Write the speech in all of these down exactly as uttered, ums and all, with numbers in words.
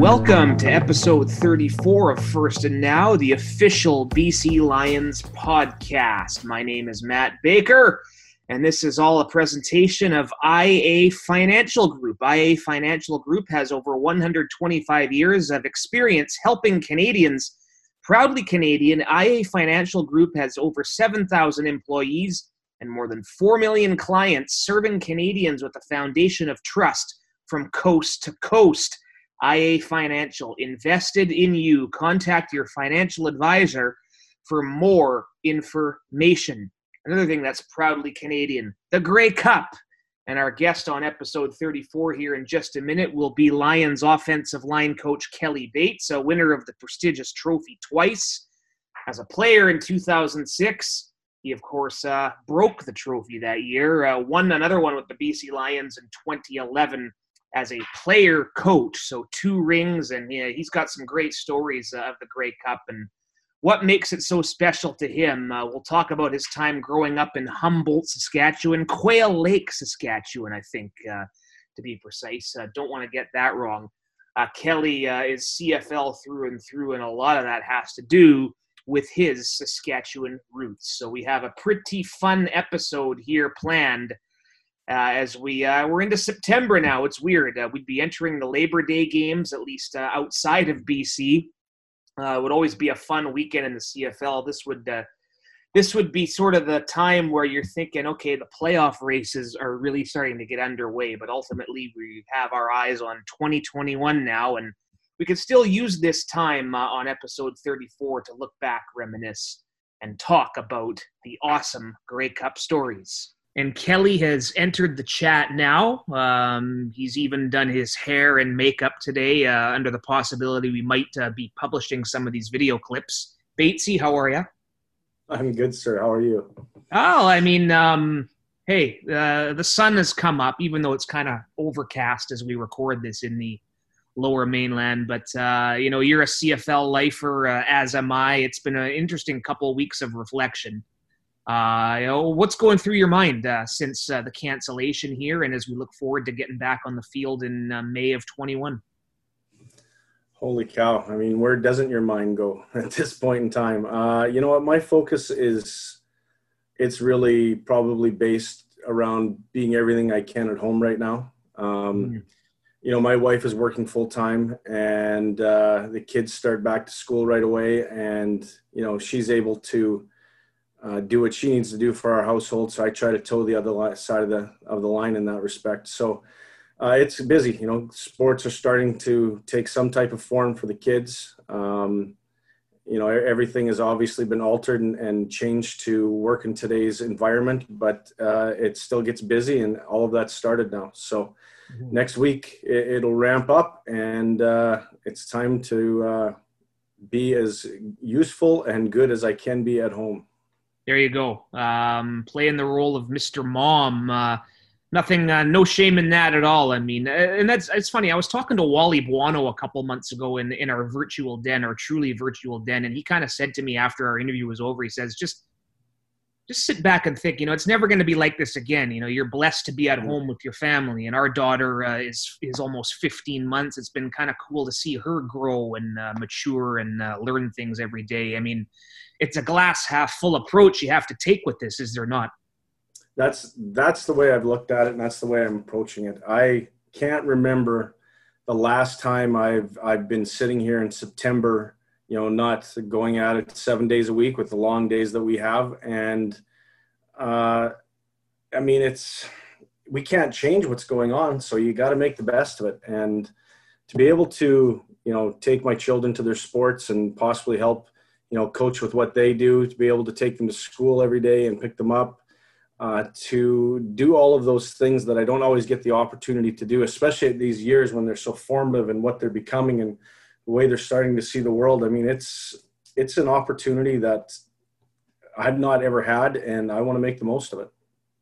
Welcome to episode thirty-four of First and Now, the official B C Lions podcast. My name is Matt Baker, and this is all a presentation of I A Financial Group. I A Financial Group has over one hundred twenty-five years of experience helping Canadians. Proudly Canadian, I A Financial Group has over seven thousand employees and more than four million clients, serving Canadians with a foundation of trust from coast to coast. I A Financial, invested in you. Contact your financial advisor for more information. Another thing that's proudly Canadian, the Grey Cup. And our guest on episode thirty-four here in just a minute will be Lions offensive line coach Kelly Bates, a winner of the prestigious trophy twice. As a player in two thousand six, he, of course, uh, broke the trophy that year, uh, won another one with the B C Lions in twenty eleven. As a player coach, so two rings, and yeah, he's got some great stories uh, of the Grey Cup and what makes it so special to him. Uh, we'll talk about his time growing up in Humboldt, Saskatchewan, Quail Lake, Saskatchewan, I think, uh, to be precise. Uh, don't want to get that wrong. Uh, Kelly uh, is C F L through and through, and a lot of that has to do with his Saskatchewan roots. So we have a pretty fun episode here planned. Uh, as we, uh, we're into September now. It's weird. Uh, we'd be entering the Labor Day games, at least uh, outside of B C. Uh, it would always be a fun weekend in the C F L. This would uh, this would be sort of the time where you're thinking, okay, the playoff races are really starting to get underway, but ultimately we have our eyes on twenty twenty-one now, and we can still use this time uh, on episode thirty-four to look back, reminisce, and talk about the awesome Grey Cup stories. And Kelly has entered the chat now. Um, he's even done his hair and makeup today uh, under the possibility we might uh, be publishing some of these video clips. Batesy, how are you? I'm good, sir. How are you? Oh, I mean, um, hey, uh, the sun has come up, even though it's kind of overcast as we record this in the lower mainland. But, uh, you know, you're a C F L lifer, uh, as am I. It's been an interesting couple of weeks of reflection. Uh, you know, what's going through your mind uh, since uh, the cancellation here, and as we look forward to getting back on the field in uh, May of twenty-one? Holy cow. I mean, where doesn't your mind go at this point in time? Uh, you know what? My focus is, it's really probably based around being everything I can at home right now. Um, mm-hmm. You know, my wife is working full time, and uh, the kids start back to school right away, and, you know, she's able to Uh, do what she needs to do for our household. So I try to toe the other li- side of the of the line in that respect. So uh, it's busy. You know, sports are starting to take some type of form for the kids. Um, you know, everything has obviously been altered and, and changed to work in today's environment, but uh, it still gets busy, and all of that started now. So mm-hmm. next week it, it'll ramp up, and uh, it's time to uh, be as useful and good as I can be at home. There you go. Um, playing the role of Mister Mom. Uh, nothing, uh, no shame in that at all. I mean, and that's, it's funny. I was talking to Wally Buono a couple months ago in, in our virtual den, our truly virtual den. And he kind of said to me after our interview was over, he says, just, just sit back and think, you know, it's never going to be like this again. You know, you're blessed to be at home with your family, and our daughter uh, is, is almost fifteen months. It's been kind of cool to see her grow and uh, mature and uh, learn things every day. I mean, it's a glass half full approach you have to take with this, is there not? That's that's the way I've looked at it, and that's the way I'm approaching it. I can't remember the last time I've I've been sitting here in September, you know, not going at it seven days a week with the long days that we have. And uh, I mean, it's we can't change what's going on, so you got to make the best of it. And to be able to, you know, take my children to their sports and possibly help, you know, coach with what they do, to be able to take them to school every day and pick them up, uh, to do all of those things that I don't always get the opportunity to do, especially at these years when they're so formative in what they're becoming and the way they're starting to see the world. I mean, it's, it's an opportunity that I've not ever had, and I want to make the most of it.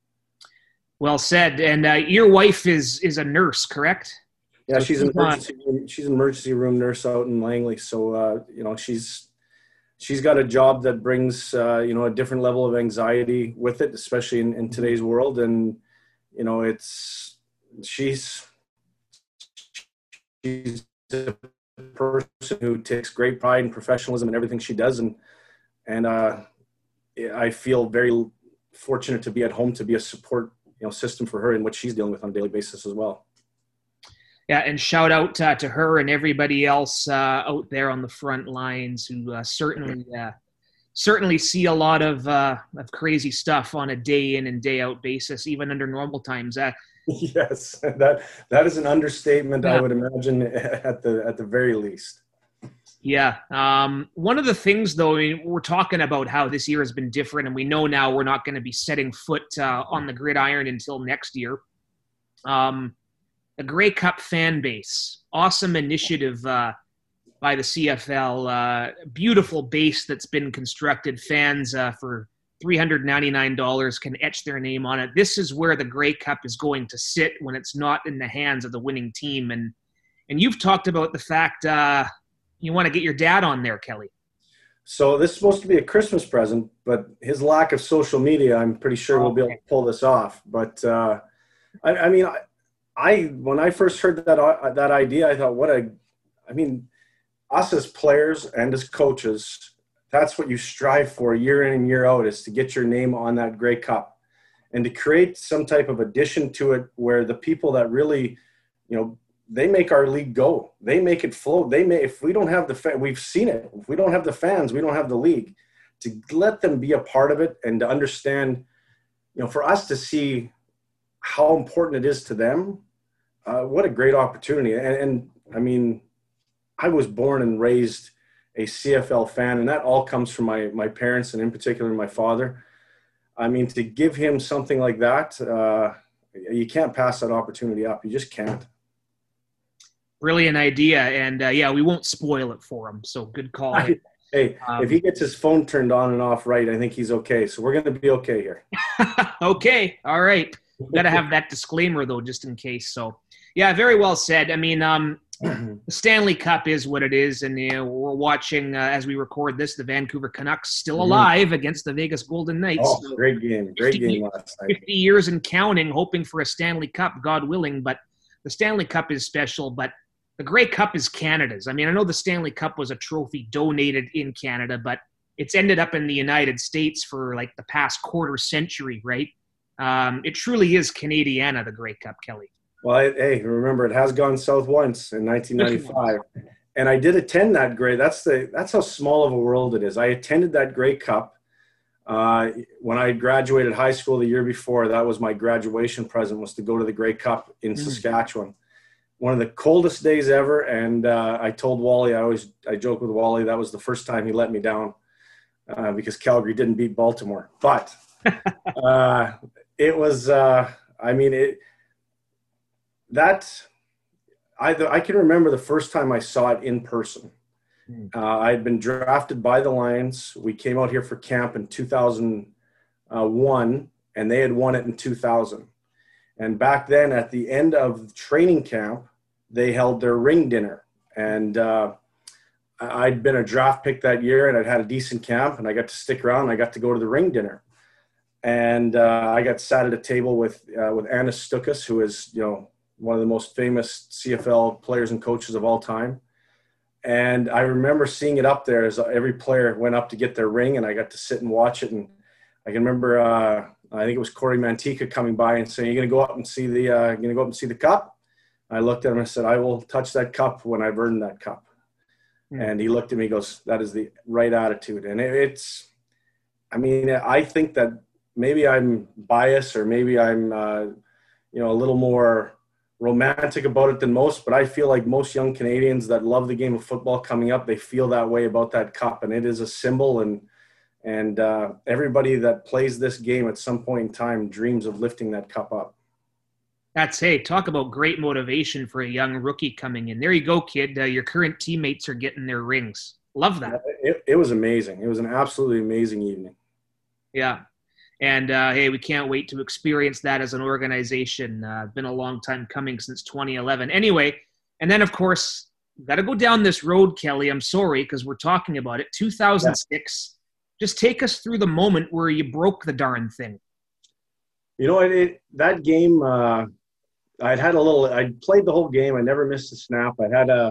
Well said. And uh, your wife is, is a nurse, correct? Yeah, so she's an emergency room, she's an emergency room nurse out in Langley. So, uh, you know, she's, she's got a job that brings, uh, you know, a different level of anxiety with it, especially in, in today's world. And, you know, it's, she's, she's a person who takes great pride in professionalism and everything she does. And, and uh, I feel very fortunate to be at home to be a support, you know, system for her in what she's dealing with on a daily basis as well. Yeah, and shout out uh, to her and everybody else uh, out there on the front lines who uh, certainly uh, certainly see a lot of uh, of crazy stuff on a day in and day out basis, even under normal times. Uh, yes, that that is an understatement. Yeah. I would imagine at the at the very least. Yeah. Um, one of the things, though, I mean, we're talking about how this year has been different, and we know now we're not going to be setting foot uh, on the gridiron until next year. Um, the Grey Cup fan base, awesome initiative uh, by the C F L, uh, beautiful base that's been constructed. Fans uh, for three hundred ninety-nine dollars can etch their name on it. This is where the Grey Cup is going to sit when it's not in the hands of the winning team. And and you've talked about the fact uh, you want to get your dad on there, Kelly. So this is supposed to be a Christmas present, but his lack of social media, I'm pretty sure we'll be able to pull this off. But uh, I, I mean, I, I when I first heard that uh, that idea, I thought, what a, I mean, us as players and as coaches, that's what you strive for year in and year out, is to get your name on that Grey Cup and to create some type of addition to it where the people that really, you know, they make our league go. They make it flow. They may, if we don't have the fan, we've seen it. If we don't have the fans, we don't have the league. To let them be a part of it and to understand, you know, for us to see how important it is to them, uh, what a great opportunity. And, and I mean, I was born and raised a C F L fan, and that all comes from my my parents, and in particular my father. I mean, to give him something like that, uh, you can't pass that opportunity up. You just can't. Brilliant idea, and uh, yeah, we won't spoil it for him. So good call. Hey, um, if he gets his phone turned on and off right, I think he's okay. So we're going to be okay here. Okay, all right. Got to have that disclaimer though, just in case. So, yeah, very well said. I mean, um, the Stanley Cup is what it is, and you know, we're watching uh, as we record this, the Vancouver Canucks still alive mm-hmm. against the Vegas Golden Knights. Oh, so great game, great game last night. Fifty years and counting, hoping for a Stanley Cup, God willing. But the Stanley Cup is special, but the Grey Cup is Canada's. I mean, I know the Stanley Cup was a trophy donated in Canada, but it's ended up in the United States for like the past quarter century, right? Um, it truly is Canadiana, the Grey Cup, Kelly. Well, I, hey, remember, it has gone south once in nineteen ninety-five. And I did attend that Grey. That's the that's how small of a world it is. I attended that Grey Cup uh, when I graduated high school the year before. That was my graduation present, was to go to the Grey Cup in mm. Saskatchewan. One of the coldest days ever, and uh, I told Wally, I always I joke with Wally, that was the first time he let me down uh, because Calgary didn't beat Baltimore. But uh, it was, uh, I mean, it that I I can remember the first time I saw it in person. Uh, I had been drafted by the Lions. We came out here for camp in two thousand one, and they had won it in two thousand. And back then, at the end of training camp, they held their ring dinner. And uh, I'd been a draft pick that year, and I'd had a decent camp, and I got to stick around. And I got to go to the ring dinner. And uh, I got sat at a table with uh, with Anis Stukas, who is, you know, one of the most famous C F L players and coaches of all time. And I remember seeing it up there as every player went up to get their ring, and I got to sit and watch it. And I can remember, uh, I think it was Corey Mantika coming by and saying, "You're going to go up and see the, uh, you're going to go up and see the cup?" I looked at him and I said, "I will touch that cup when I've earned that cup." Mm. And he looked at me and goes, "That is the right attitude." And it, it's, I mean, I think that maybe I'm biased, or maybe I'm, uh, you know, a little more romantic about it than most, but I feel like most young Canadians that love the game of football coming up, they feel that way about that cup, and it is a symbol, and and uh, everybody that plays this game at some point in time dreams of lifting that cup up. That's, hey, talk about great motivation for a young rookie coming in. There you go, kid. Uh, your current teammates are getting their rings. Love that. It, it was amazing. It was an absolutely amazing evening. Yeah. And, uh, hey, we can't wait to experience that as an organization. Uh, been a long time coming, since twenty eleven. Anyway, and then, of course, got to go down this road, Kelly. I'm sorry, because we're talking about it. two thousand six. Yeah. Just take us through the moment where you broke the darn thing. You know, it, it that game, uh, I'd had a little – I'd played the whole game. I never missed a snap. I had a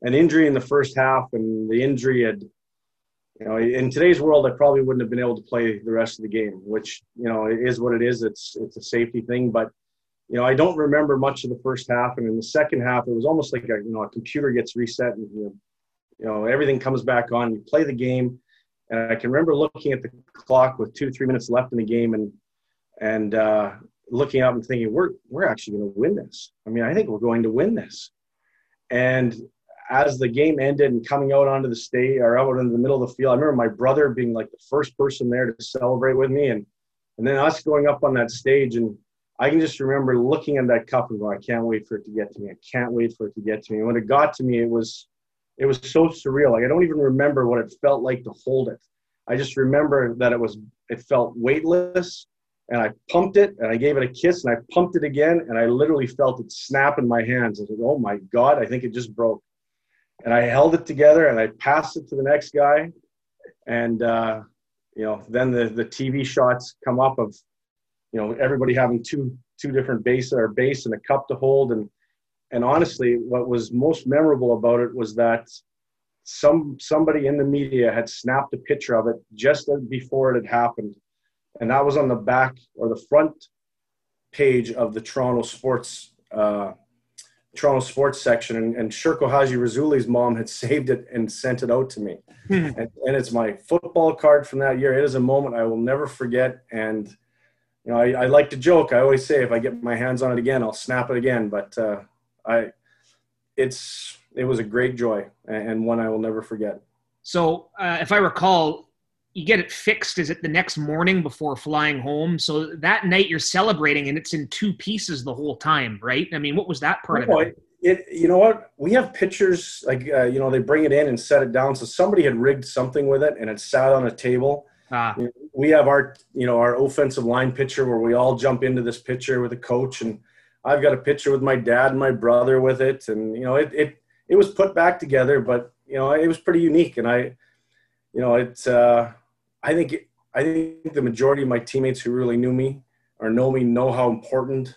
an injury in the first half, and the injury had, you know, in today's world, I probably wouldn't have been able to play the rest of the game, which, you know, it is what it is. It's, it's a safety thing, but, you know, I don't remember much of the first half. And in the second half, it was almost like a, you know, a computer gets reset and, you know, you know, everything comes back on. You play the game. And I can remember looking at the clock with two, three minutes left in the game and, and uh, looking up and thinking, we're, we're actually going to win this. I mean, I think we're going to win this. And as the game ended and coming out onto the stage or out into the middle of the field, I remember my brother being like the first person there to celebrate with me. And, and then us going up on that stage. And I can just remember looking at that cup and going, I can't wait for it to get to me. I can't wait for it to get to me. And when it got to me, it was, it was so surreal. Like, I don't even remember what it felt like to hold it. I just remember that it was, it felt weightless, and I pumped it and I gave it a kiss and I pumped it again. And I literally felt it snap in my hands. I said, oh my God, I think it just broke. And I held it together and I passed it to the next guy. And, uh, you know, then the, the T V shots come up of, you know, everybody having two, two different base or base and a cup to hold. And, and honestly, what was most memorable about it was that some, somebody in the media had snapped a picture of it just before it had happened. And that was on the back or the front page of the Toronto Sports, uh, Toronto Sports section. And, and Sherko Haji-Razuli's mom had saved it and sent it out to me. Hmm. And, and it's my football card from that year. It is a moment I will never forget. And, you know, I, I like to joke. I always say, if I get my hands on it again, I'll snap it again. But uh, I, it's, it was a great joy and one I will never forget. So uh, if I recall, you get it fixed, is it the next morning before flying home? So that night you're celebrating and it's in two pieces the whole time, right? I mean, what was that part no, of it? it? You know what? We have pictures, like, uh, you know, they bring it in and set it down. So somebody had rigged something with it and it sat on a table. Ah. You know, we have our, you know, our offensive line picture where we all jump into this picture with a coach. And I've got a picture with my dad and my brother with it. And, you know, it, it, it was put back together, but, you know, it was pretty unique. And I, you know, it's, uh, I think I think the majority of my teammates who really knew me or know me know how important,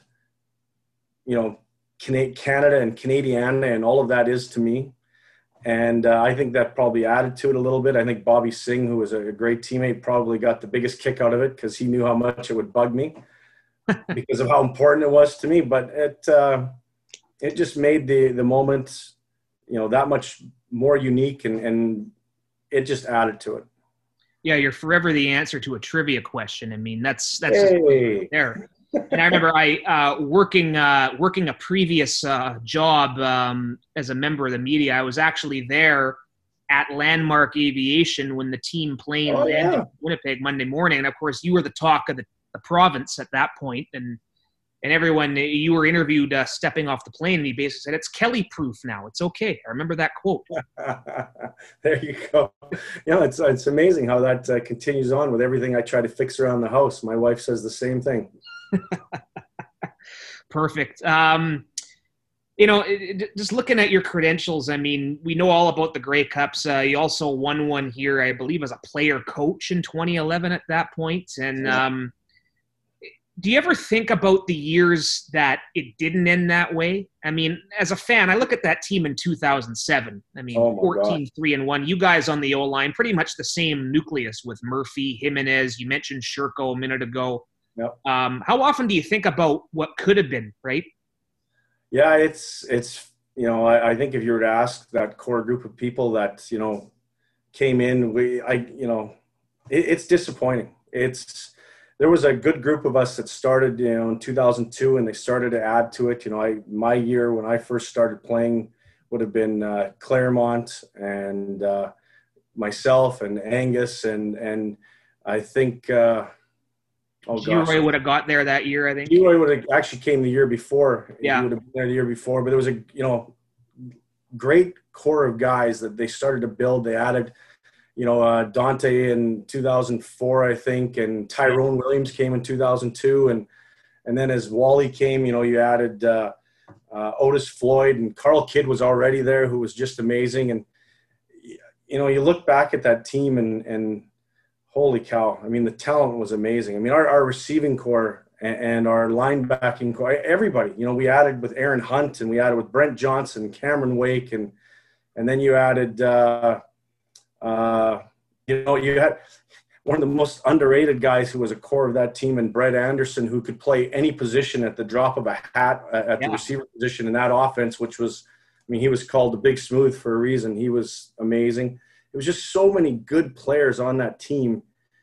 you know, Canada and Canadiana and all of that is to me. And uh, I think that probably added to it a little bit. I think Bobby Singh, who was a great teammate, probably got the biggest kick out of it because he knew how much it would bug me because of how important it was to me. But it uh, it just made the, the moment, you know, that much more unique, and, and it just added to it. Yeah, you're forever the answer to a trivia question. I mean, that's that's hey. there. And I remember I uh, working uh, working a previous uh, job um, as a member of the media. I was actually there at Landmark Aviation when the team plane oh, landed yeah. in Winnipeg Monday morning. And of course, you were the talk of the, the province at that point, and and everyone, you were interviewed uh, stepping off the plane, and he basically said, "It's Kelly proof now. It's okay." I remember that quote. There you go. You know, it's it's amazing how that uh, continues on with everything I try to fix around the house. My wife says the same thing. Perfect. Um, you know, it, it, just looking at your credentials, I mean, we know all about the Grey Cups. Uh, you also won one here, I believe, as a player coach in twenty eleven at that point. And yeah. um, do you ever think about the years that it didn't end that way? I mean, as a fan, I look at that team in two thousand seven. I mean, oh fourteen, three and one. You guys on the O-line, pretty much the same nucleus with Murphy, Jimenez. You mentioned Sherko a minute ago. Yep. Um, how often do you think about what could have been, right? Yeah, it's, it's you know, I, I think if you were to ask that core group of people that, you know, came in, we, I, you know, it, it's disappointing. It's, there was a good group of us that started, you know, in two thousand two, and they started to add to it. You know, I, my year when I first started playing would have been uh, Claremont and uh, myself and Angus. And, and I think, uh, oh, Leroy would have got there that year, I think. Leroy would have actually came the year before. Yeah. He would have been there the year before. But there was a, you know, great core of guys that they started to build. They added, you know, uh, Dante in two thousand four, I think, and Tyrone Williams came in two thousand two. And and then as Wally came, you know, you added uh, uh, Otis Floyd, and Carl Kidd was already there, who was just amazing. And, you know, you look back at that team and, and holy cow, I mean, the talent was amazing. I mean, our, our receiving core and, and our linebacking core, everybody, you know, we added with Aaron Hunt, and we added with Brent Johnson, Cameron Wake, and And then you added, uh, uh, you know, you had one of the most underrated guys who was a core of that team, and Brett Anderson, who could play any position at the drop of a hat uh, at yeah. the receiver position in that offense, which was, I mean, he was called the Big Smooth for a reason. He was amazing. It was just so many good players on that team.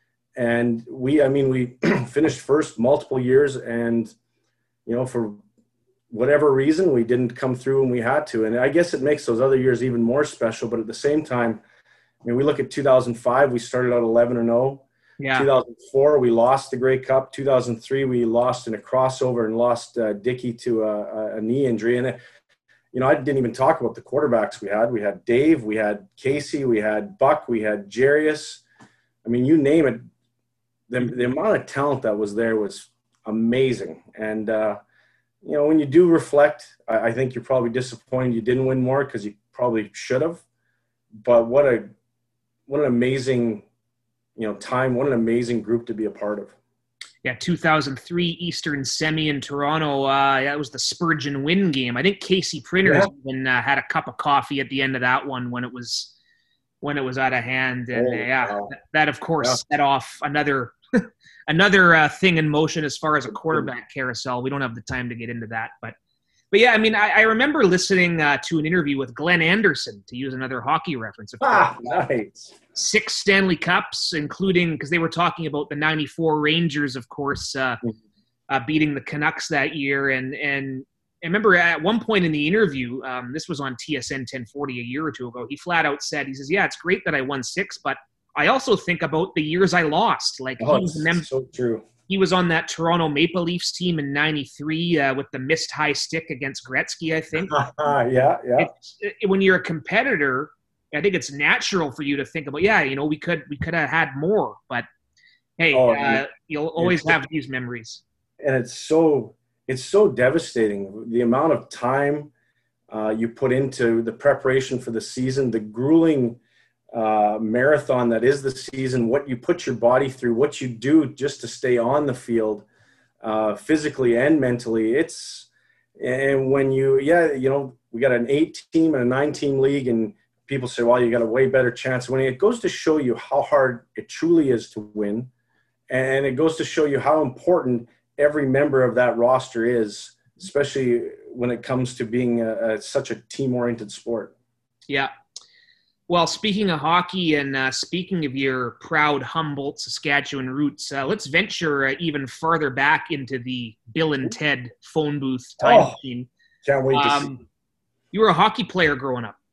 And we, I mean, we finished first multiple years, and, you know, for whatever reason, we didn't come through when we had to. And I guess it makes those other years even more special. But at the same time, I mean, we look at two thousand five, we started out eleven and oh. Yeah. two thousand four, we lost the Grey Cup. two thousand three, we lost in a crossover and lost uh, Dickey to a, a knee injury. And, you know, I didn't even talk about the quarterbacks we had. We had Dave, we had Casey, we had Buck, we had Jarius. I mean, you name it. The, the amount of talent that was there was amazing. And, uh, you know, when you do reflect, I, I think you're probably disappointed you didn't win more because you probably should have. But what a what an amazing, you know, time, what an amazing group to be a part of. Yeah, two thousand three Eastern Semi in Toronto. Uh, that was the Spurgeon win game. I think Casey Printers yeah. even uh, had a cup of coffee at the end of that one when it was when it was out of hand. And oh, uh, yeah, wow. that, that of course yeah. set off another another uh, thing in motion as far as a quarterback carousel. We don't have the time to get into that, but but yeah, I mean, I, I remember listening uh, to an interview with Glenn Anderson, to use another hockey reference. Of ah, nice. Six Stanley Cups, including, because they were talking about the ninety-four Rangers, of course, uh, uh, beating the Canucks that year. And and I remember at one point in the interview, um, this was on T S N ten forty a year or two ago, he flat out said, he says, yeah, it's great that I won six, but I also think about the years I lost. Like, oh, he was a mem- so true. He was on that Toronto Maple Leafs team in ninety-three uh, with the missed high stick against Gretzky, I think. yeah, yeah. It's, it, when you're a competitor, I think it's natural for you to think about, yeah, you know, we could we could have had more. But, hey, oh, uh, you'll always have these memories. And it's so it's so devastating. The amount of time uh, you put into the preparation for the season, the grueling uh, marathon that is the season, what you put your body through, what you do just to stay on the field, uh, physically and mentally. It's, and when you, yeah, you know, we got an eight team and a nine team league, and people say, well, you got a way better chance of winning. It goes to show you how hard it truly is to win. And it goes to show you how important every member of that roster is, especially when it comes to being a, a, such a team-oriented sport. Yeah. Well, speaking of hockey and uh, speaking of your proud Humboldt, Saskatchewan roots, uh, let's venture uh, even farther back into the Bill and Ted phone booth time oh, machine. Can't wait to um, see. You were a hockey player growing up.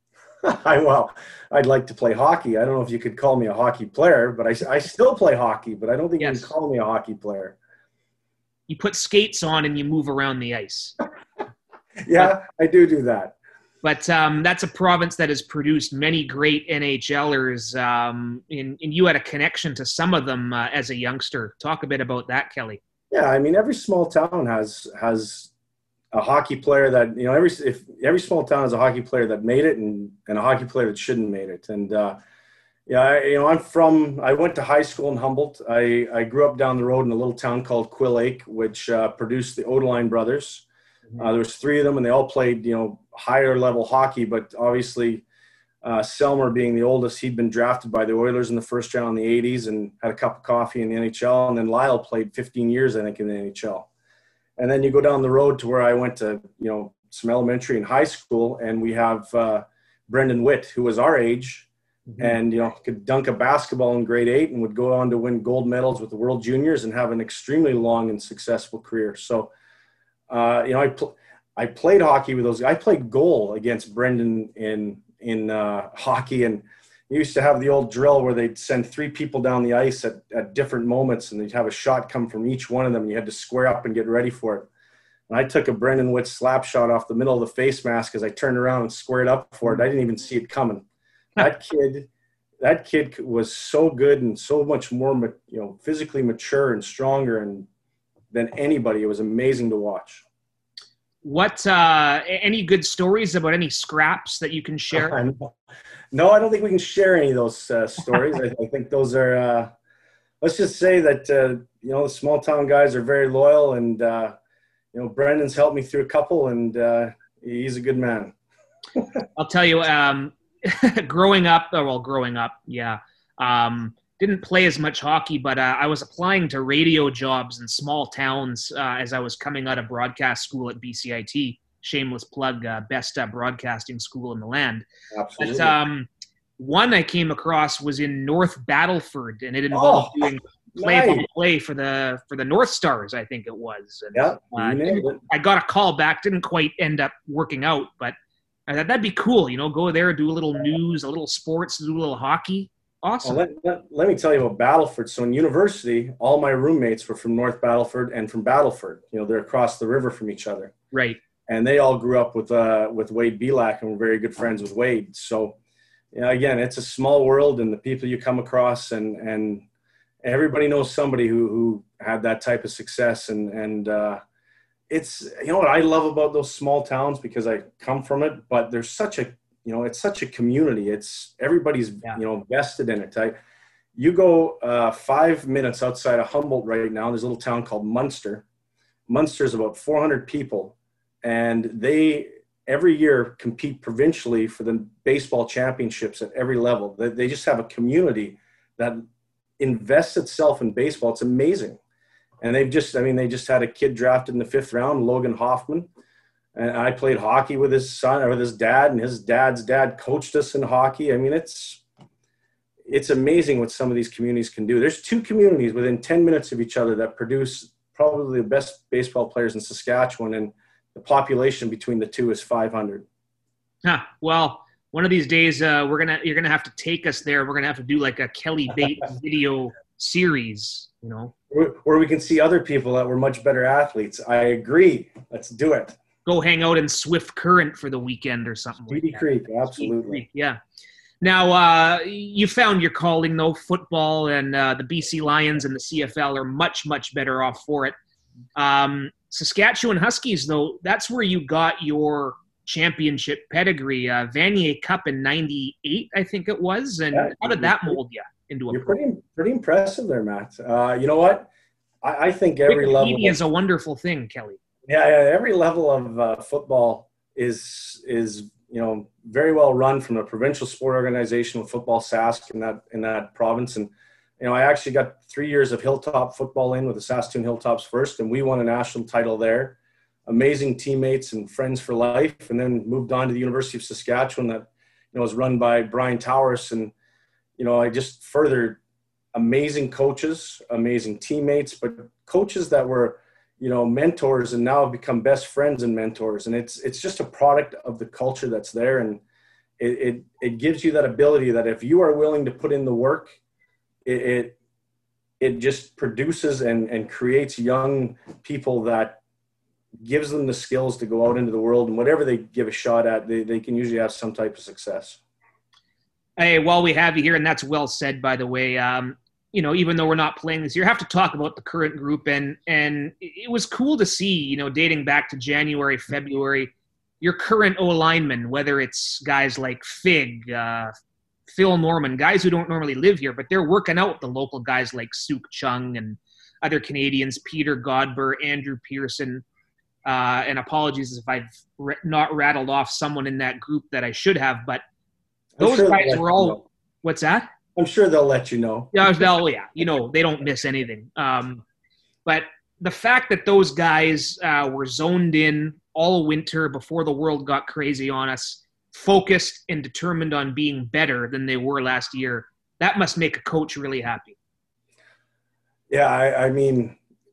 I, well, I'd like to play hockey. I don't know if you could call me a hockey player, but I, I still play hockey, but I don't think yes. you can call me a hockey player. You put skates on and you move around the ice. yeah, but, I do do that. But um, that's a province that has produced many great NHLers, um, and, and you had a connection to some of them uh, as a youngster. Talk a bit about that, Kelly. Yeah, I mean, every small town has has a hockey player that, you know, every if every small town has a hockey player that made it and, and a hockey player that shouldn't made it. And, uh, yeah, I, you know, I'm from, I went to high school in Humboldt. I, I grew up down the road in a little town called Quill Lake, which uh, produced the Odeline brothers. Mm-hmm. Uh, there was three of them, and they all played, you know, higher level hockey, but obviously uh, Selmer being the oldest, he'd been drafted by the Oilers in the first round in the eighties and had a cup of coffee in the N H L. And then Lyle played fifteen years, I think, in the N H L. And then you go down the road to where I went to, you know, some elementary and high school, and we have uh, Brendan Witt, who was our age, mm-hmm. and, you know, could dunk a basketball in grade eight and would go on to win gold medals with the World Juniors and have an extremely long and successful career. So, uh, you know, I pl- I played hockey with those. I played goal against Brendan in in uh, hockey, and we used to have the old drill where they'd send three people down the ice at, at different moments, and they'd have a shot come from each one of them, and you had to square up and get ready for it. And I took a Brendan Witt slap shot off the middle of the face mask as I turned around and squared up for it. I didn't even see it coming. That kid, that kid was so good and so much more, you know, physically mature and stronger and than anybody. It was amazing to watch. What, uh, any good stories about any scraps that you can share? Uh, no, I don't think we can share any of those uh, stories. I, I think those are, uh, let's just say that, uh, you know, the small town guys are very loyal, and, uh, you know, Brendan's helped me through a couple, and uh, he's a good man. I'll tell you, um, growing up, oh, well, growing up, yeah, um, didn't play as much hockey, but uh, I was applying to radio jobs in small towns uh, as I was coming out of broadcast school at B C I T. Shameless plug, uh, best uh, broadcasting school in the land. Absolutely. But um, one I came across was in North Battleford, and it involved Oh, doing play-by-play nice. for the for the North Stars, I think it was. And, Yeah, uh, you nailed it. I got a call back, didn't quite end up working out, but I thought that'd be cool, you know, go there, do a little news, a little sports, do a little hockey. Awesome. Well, let, let, let me tell you about Battleford. So in university, all my roommates were from North Battleford and from Battleford. You know, they're across the river from each other. Right. And they all grew up with uh, with Wade Belak and were very good friends with Wade. So, you know, again, it's a small world, and the people you come across, and and everybody knows somebody who who had that type of success. And and uh, it's, you know what I love about those small towns, because I come from it, but there's such a, you know, it's such a community. It's everybody's, yeah. you know, vested in it. I, you go uh, five minutes outside of Humboldt right now, there's a little town called Munster. Munster is about four hundred people. And they every year compete provincially for the baseball championships at every level. They, they just have a community that invests itself in baseball. It's amazing. And they've just, I mean, they just had a kid drafted in the fifth round, Logan Hoffman. And I played hockey with his son or with his dad, and his dad's dad coached us in hockey. I mean, it's, it's amazing what some of these communities can do. There's two communities within ten minutes of each other that produce probably the best baseball players in Saskatchewan. And the population between the two is five hundred. Huh. Well, one of these days, uh, we're gonna you're gonna have to take us there. We're gonna have to do like a Kelly Bates video series, you know, where, where we can see other people that were much better athletes. I agree. Let's do it. Go hang out in Swift Current for the weekend or something. Speedy like Creek, that. absolutely. Speedy Creek, yeah. Now, uh, you found your calling, though. Football and uh, the B C Lions and the C F L are much, much better off for it. Um, Saskatchewan Huskies, though, that's where you got your championship pedigree. Uh, Vanier Cup in ninety-eight, I think it was. And yeah, how did that mold you into a You're pro? pretty pretty impressive there, Matt. Uh, you know what? I, I think every Wikipedia level is a wonderful thing, Kelly. Yeah, yeah every level of uh, football is is you know very well run from a provincial sport organization with Football Sask in that in that province. And you know, I actually got three years of Hilltop football in with the Saskatoon Hilltops first, and we won a national title there. Amazing teammates and friends for life, and then moved on to the University of Saskatchewan that you know was run by Brian Towers. And you know, I just further amazing coaches, amazing teammates, but coaches that were you know mentors and now have become best friends and mentors. And it's it's just a product of the culture that's there, and it it, it gives you that ability that if you are willing to put in the work, It, it it just produces and, and creates young people that gives them the skills to go out into the world, and whatever they give a shot at, they, they can usually have some type of success. Hey, while we have you here, and that's well said, by the way, um, you know, even though we're not playing this year, I have to talk about the current group. And, and it was cool to see, you know, dating back to January, February, your current O-linemen, whether it's guys like Fig, uh, Phil Norman, guys who don't normally live here, but they're working out with the local guys like Suk Chung and other Canadians, Peter Godber, Andrew Pearson. Uh, and apologies if I've re- not rattled off someone in that group that I should have, but those sure guys were all, know. What's that? I'm sure they'll let you know. Yeah, they'll, yeah, you know, they don't miss anything. Um, but the fact that those guys uh, were zoned in all winter before the world got crazy on us, focused and determined on being better than they were last year, that must make a coach really happy. Yeah, I, I mean,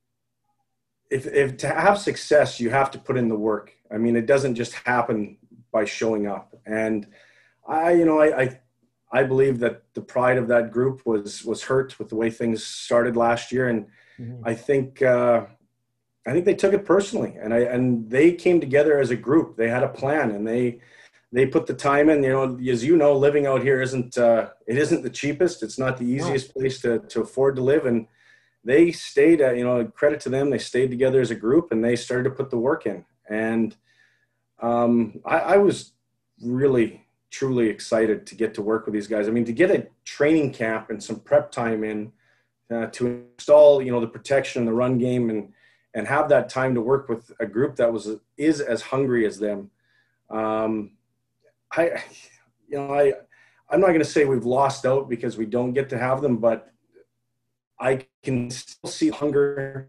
if, if to have success, you have to put in the work. I mean, it doesn't just happen by showing up. And I, you know, I, I, I believe that the pride of that group was was hurt with the way things started last year, and mm-hmm. I think uh, I think they took it personally, and I and they came together as a group. They had a plan, and they. They put the time in. You know, as you know, living out here isn't uh, it isn't the cheapest. It's not the easiest no. place to, to afford to live. And they stayed. Uh, you know, credit to them. They stayed together as a group, and they started to put the work in. And um, I, I was really, truly excited to get to work with these guys. I mean, to get a training camp and some prep time in uh, to install, you know, the protection and the run game, and and have that time to work with a group that was is as hungry as them. Um, I, you know, I, I'm not going to say we've lost out because we don't get to have them, but I can still see hunger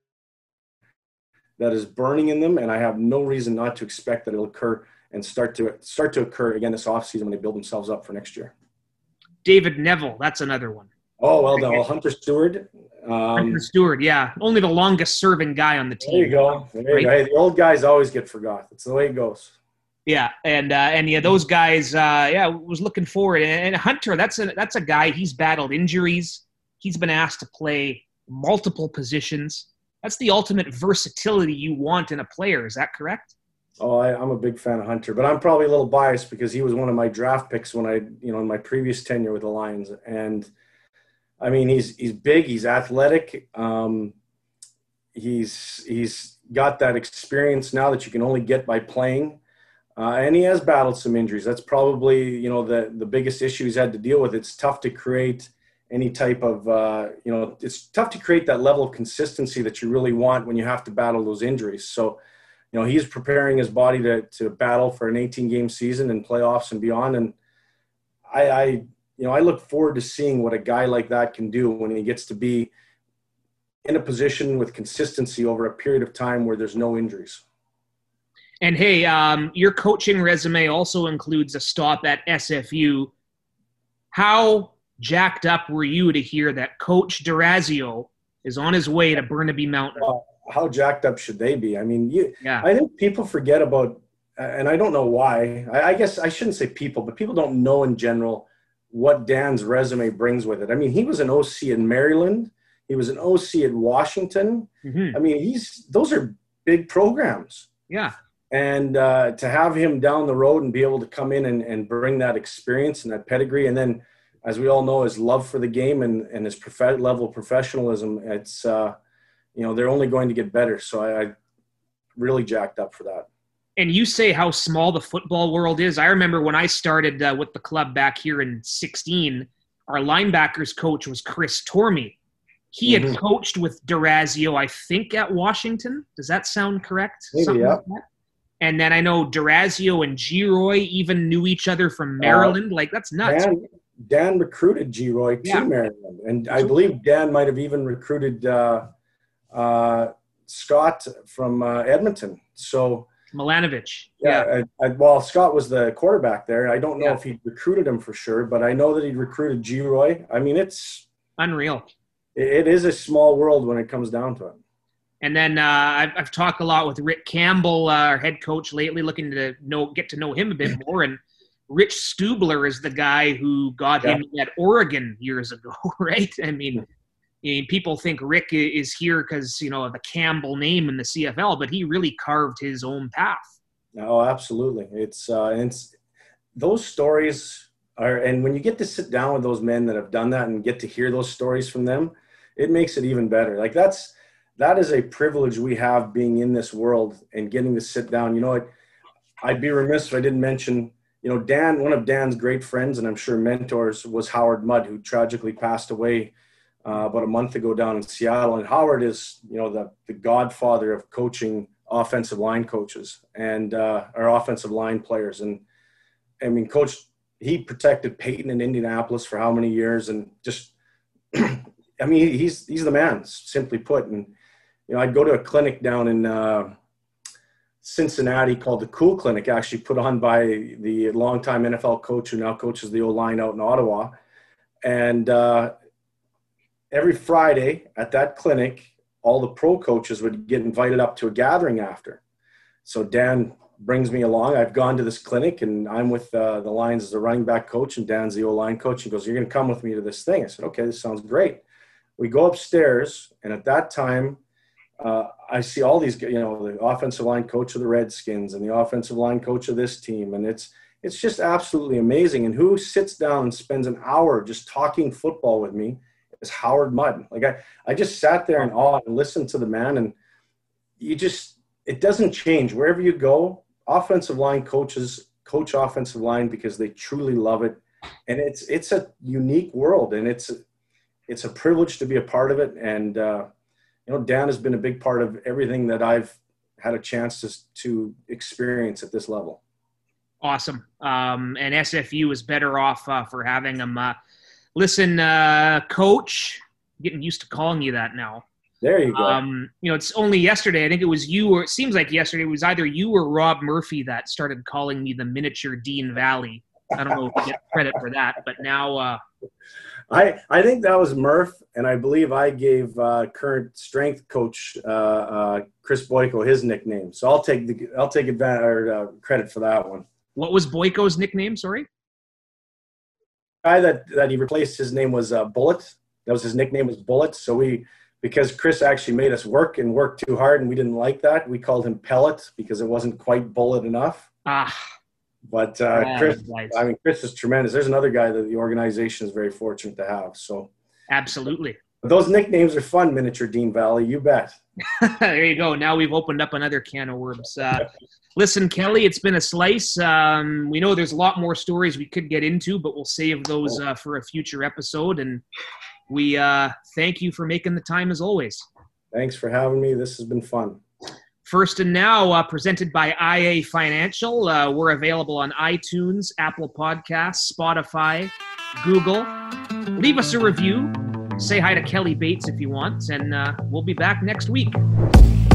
that is burning in them, and I have no reason not to expect that it'll occur and start to start to occur again this offseason when they build themselves up for next year. David Neville, that's another one. Oh, well done. Well, Hunter Stewart. Um, Hunter Stewart, yeah. Only the longest serving guy on the team. There you go. There you right? go. Hey, the old guys always get forgot. That's the way it goes. Yeah, and uh, and yeah, those guys. Uh, yeah, was looking forward. And, and Hunter, that's a that's a guy. He's battled injuries. He's been asked to play multiple positions. That's the ultimate versatility you want in a player. Is that correct? Oh, I, I'm a big fan of Hunter, but I'm probably a little biased because he was one of my draft picks when I, you know, in my previous tenure with the Lions. And I mean, he's he's big, he's athletic, um, he's he's got that experience now that you can only get by playing, uh, and he has battled some injuries. That's probably, you know, the the biggest issue he's had to deal with. It's tough to create any type of, uh, you know, it's tough to create that level of consistency that you really want when you have to battle those injuries. So, you know, he's preparing his body to to battle for an eighteen-game season and playoffs and beyond. And I, I, you know, I look forward to seeing what a guy like that can do when he gets to be in a position with consistency over a period of time where there's no injuries. And, hey, um, your coaching resume also includes a stop at S F U. How jacked up were you to hear that Coach D'Orazio is on his way to Burnaby Mountain? Well, how jacked up should they be? I mean, you, yeah. I think people forget about, and I don't know why, I, I guess I shouldn't say people, but people don't know in general what Dan's resume brings with it. I mean, he was an O C in Maryland. He was an O C at Washington. Mm-hmm. I mean, he's those are big programs. Yeah. And uh, to have him down the road and be able to come in and, and bring that experience and that pedigree, and then, as we all know, his love for the game and, and his prof- level of professionalism, it's, uh, you know, they're only going to get better. So I, I really jacked up for that. And you say how small the football world is. I remember when I started uh, with the club back here in sixteen, our linebackers coach was Chris Tormey. He mm-hmm. had coached with D'Orazio, I think, at Washington. Does that sound correct? Maybe, yeah. Like that? And then I know D'Orazio and G-Roy even knew each other from Maryland. Uh, like, that's nuts. Dan, Dan recruited G-Roy to yeah. Maryland. And I believe Dan might have even recruited uh, uh, Scott from uh, Edmonton. So Milanovic. Yeah. yeah. I, I, well, Scott was the quarterback there. I don't know yeah. if he recruited him for sure, but I know that he recruited G-Roy. I mean, it's unreal. It, it is a small world when it comes down to it. And then uh, I've, I've talked a lot with Rick Campbell, uh, our head coach lately, looking to know get to know him a bit more. And Rich Stubler is the guy who got yeah. him at Oregon years ago, right? I mean, I mean people think Rick is here because, you know, of the Campbell name in the C F L, but he really carved his own path. Oh, absolutely. It's, uh, it's those stories are, and when you get to sit down with those men that have done that and get to hear those stories from them, it makes it even better. Like that's, that is a privilege we have being in this world and getting to sit down. You know, I'd, I'd be remiss if I didn't mention, you know, Dan, one of Dan's great friends and I'm sure mentors was Howard Mudd, who tragically passed away uh, about a month ago down in Seattle. And Howard is, you know, the, the godfather of coaching offensive line coaches and uh, our offensive line players. And I mean, coach, he protected Peyton in Indianapolis for how many years? And just, I mean, he's, he's the man, simply put. And, you know, I'd go to a clinic down in uh, Cincinnati called the Cool Clinic, actually put on by the longtime N F L coach who now coaches the O-line out in Ottawa. And uh, every Friday at that clinic, all the pro coaches would get invited up to a gathering after. So Dan brings me along. I've gone to this clinic, and I'm with uh, the Lions as the running back coach, and Dan's the O-line coach. He goes, "You're going to come with me to this thing." I said, "Okay, this sounds great." We go upstairs, and at that time, Uh, I see all these, you know, the offensive line coach of the Redskins and the offensive line coach of this team. And it's, it's just absolutely amazing. And who sits down and spends an hour just talking football with me is Howard Mudd. Like I, I just sat there in awe and listened to the man, and you just, it doesn't change wherever you go. Offensive line coaches coach offensive line because they truly love it. And it's, it's a unique world, and it's, it's a privilege to be a part of it. And, uh, you know, Dan has been a big part of everything that I've had a chance to, to experience at this level. Awesome. Um, and S F U is better off uh, for having him. Uh, listen, uh, Coach, getting used to calling you that now. There you go. Um, you know, it's only yesterday. I think it was you, or it seems like yesterday. It was either you or Rob Murphy that started calling me the miniature Dean Valley. I don't know if you get credit for that, but now uh, I I think that was Murph, and I believe I gave uh, current strength coach uh, uh, Chris Boyko his nickname. So I'll take the I'll take advantage or uh, credit for that one. What was Boyko's nickname? Sorry. Guy that that he replaced, his name was uh, Bullet. That was his nickname was Bullet. So we. Because Chris actually made us work and work too hard, and we didn't like that. We called him Pellet because it wasn't quite bullet enough. Ah, but uh, yeah, Chris, nice. I mean, Chris is tremendous. There's another guy that the organization is very fortunate to have. So, absolutely. Those nicknames are fun, Miniature Dean Valley. You bet. There you go. Now we've opened up another can of worms. Uh, listen, Kelly, it's been a slice. Um, we know there's a lot more stories we could get into, but we'll save those uh, for a future episode. And we uh, thank you for making the time as always. Thanks for having me. This has been fun. First and Now, uh, presented by I A Financial. Uh, we're available on iTunes, Apple Podcasts, Spotify, Google. Leave us a review. Say hi to Kelly Bates if you want, and uh, we'll be back next week.